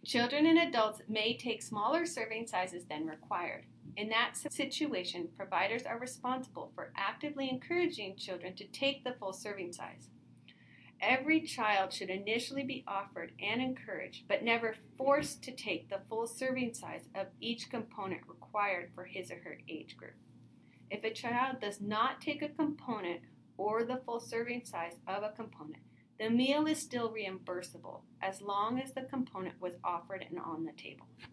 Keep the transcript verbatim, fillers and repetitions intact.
Children and adults may take smaller serving sizes than required. In that situation, providers are responsible for actively encouraging children to take the full serving size. Every child should initially be offered and encouraged, but never forced to take the full serving size of each component required for his or her age group. If a child does not take a component or the full serving size of a component, the meal is still reimbursable as long as the component was offered and on the table.